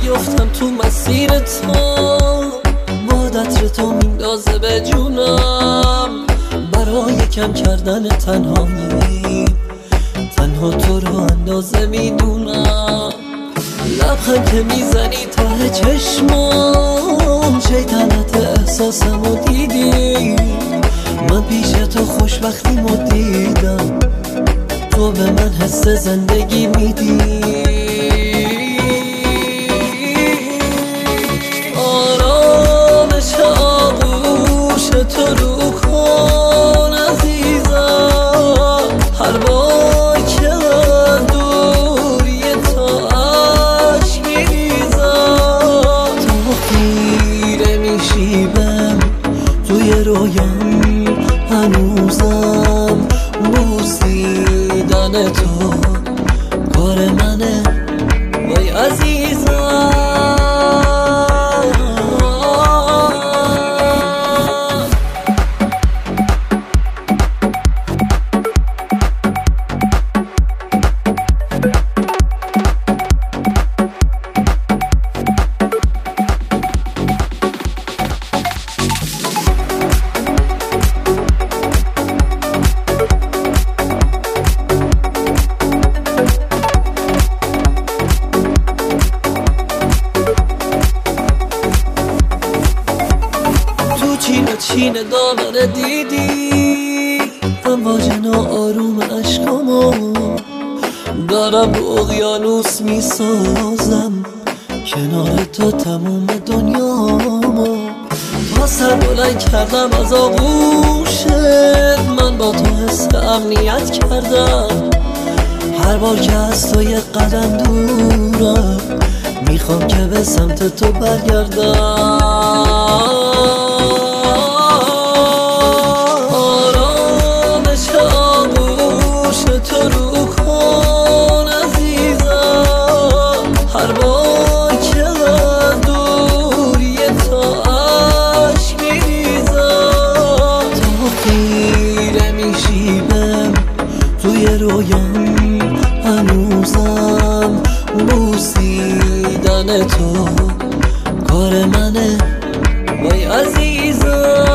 بیفتم تو مسیر تو، باد عطر تو میندازه به جونم. برای کم کردن تنهایی تنها تو رو اندازه میدونم. لبخند که میزنی ته چشمام، شیطنت احساسمو دیدی. من پیش تو خوشبختیمو دیدم، تو به من حس زندگی میدی. آرامش آغوش تو رو کن عزیزم، هر بار که من دوری تا عشق میریزم. تو خیره میشیبم توی رویام، هنوزم بوسیدن تو کار منه وای عزیزم. چین دامنه دیدی امواج ناآروم عشقامو، دارم رو اقیانوس میسازم کنار تو تموم دنیامو. تا سر بلند کردم از آغوشت، من با تو حس امنیت کردم. هر بار که از تو یک قدم دورم، میخوام که به سمت تو برگردم. هر بار که من دوری تا عشق میریزم. تا خیره میشیبم توی رویام، هنوزم بوسیدن تو کار منه وای عزیزم.